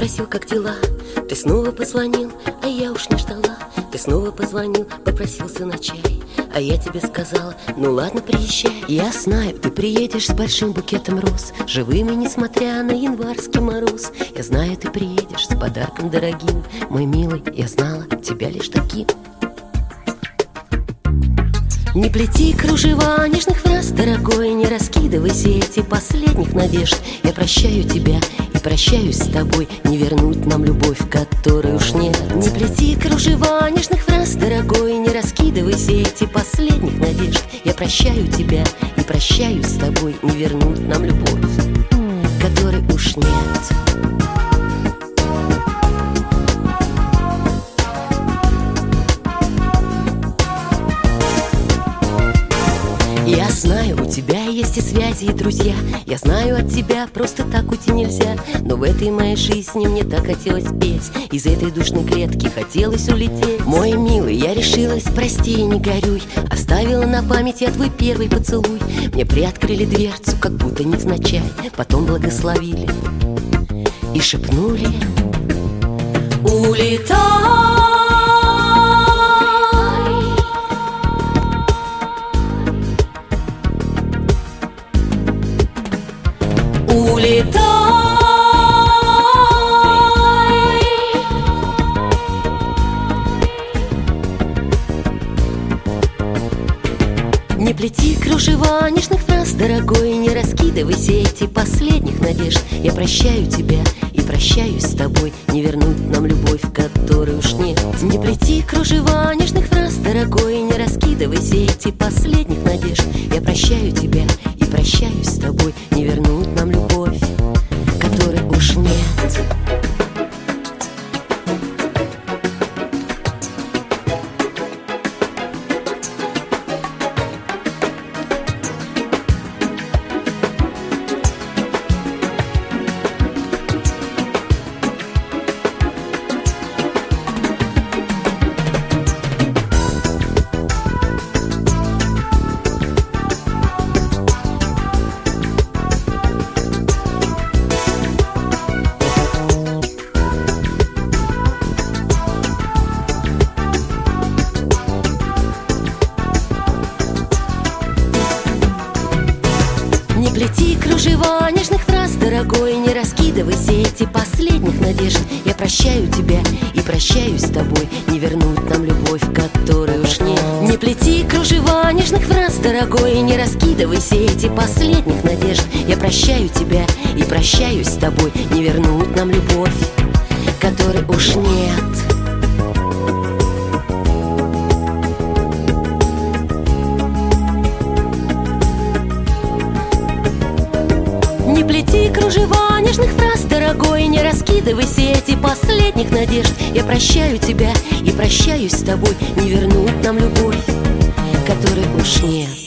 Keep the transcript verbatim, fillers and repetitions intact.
спросил, как дела. Ты снова позвонил, а я уж не ждала. Ты снова позвонил, попросился на чай, а я тебе сказала, ну ладно, приезжай. Я знаю, ты приедешь с большим букетом роз, живыми, несмотря на январский мороз. Я знаю, ты приедешь с подарком дорогим. Мой милый, я знала тебя лишь таким. Не плети кружева нежных фраз, дорогой, не раскидывай сети последних надежд. Я прощаю тебя и прощаюсь с тобой, не вернуть нам любовь, которой уж нет. Не плети кружева нежных фраз, дорогой, не раскидывай сети последних надежд. Я прощаю тебя и прощаюсь с тобой, не вернуть нам любовь, которой уж нет. Я знаю, у тебя есть и связи, и друзья. Я знаю, от тебя просто так уйти нельзя. Но в этой моей жизни мне так хотелось петь, из этой душной клетки хотелось улететь. Мой милый, я решилась, прости и не горюй. Оставила на память я твой первый поцелуй. Мне приоткрыли дверцу, как будто невзначай, потом благословили и шепнули: улетай. Улетай. Не плети кружева нежных фраз, дорогой, не раскидывай сети последних надежд. Я прощаю тебя и прощаюсь с тобой, не вернуть нам любовь, которой уж нет. Не плети кружева нежных фраз, дорогой, не раскидывай сети последних надежд. Я прощаю тебя и прощаюсь с тобой, не вернуть нам любовь, которой уж нет. Не плети кружева нежных фраз, дорогой, не раскидывай сети последних надежд. Я прощаю тебя и прощаюсь с тобой, не вернуть нам любовь, которой уж нет. Не плети кружева нежных фраз, дорогой, не раскидывай сети последних надежд. Я прощаю тебя и прощаюсь с тобой, не вернуть нам любовь, которой уж нет. Не плети кружева нежных фраз, дорогой, не раскидывай сети последних надежд. Я прощаю тебя и прощаюсь с тобой, не вернуть нам любовь, которой уж нет.